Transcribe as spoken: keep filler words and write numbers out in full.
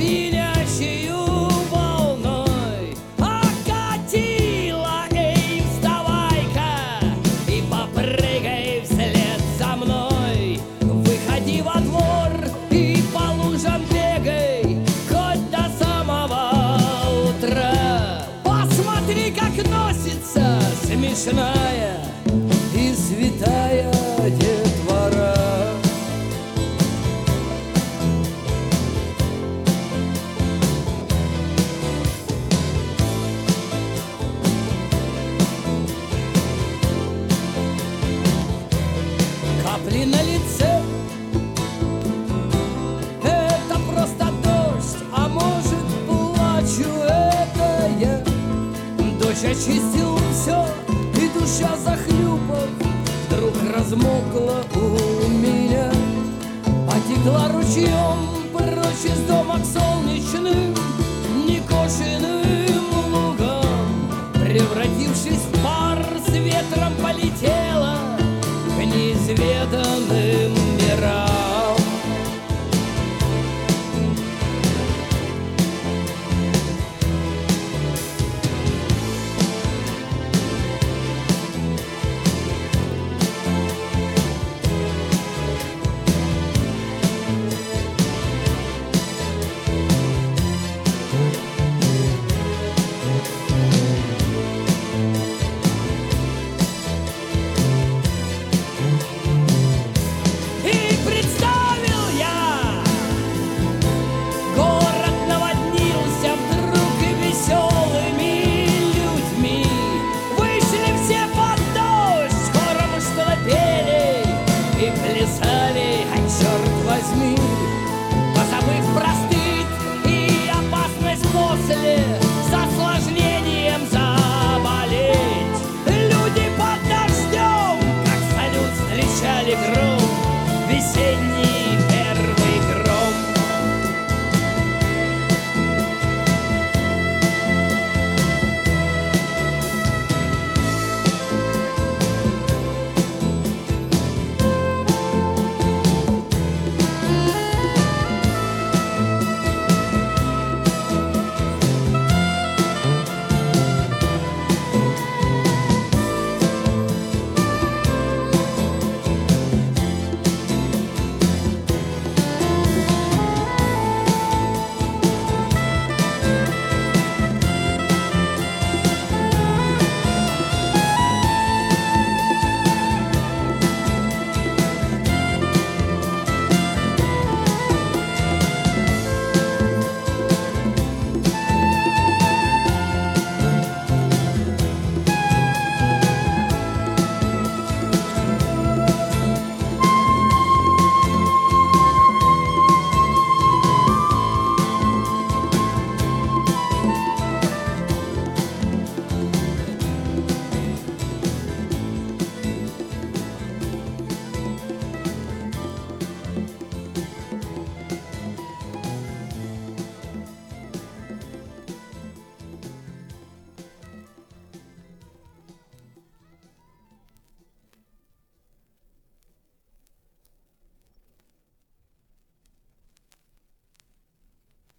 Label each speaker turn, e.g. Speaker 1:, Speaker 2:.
Speaker 1: звенящую волной окатила. Эй, вставай-ка и попрыгай вслед за мной. Выходи во двор и по лужам бегай хоть до самого утра. Посмотри, как носится смешная и святая детвора. Капли на лице — это просто дождь, а может, плачу это я. Дождь очистил все, и душа, захлюпав, вдруг размокла у меня. Потекла ручьем прочь из дома к солнечным некошенным лугам. Превратившись в пар, с ветром полетела к неизведанным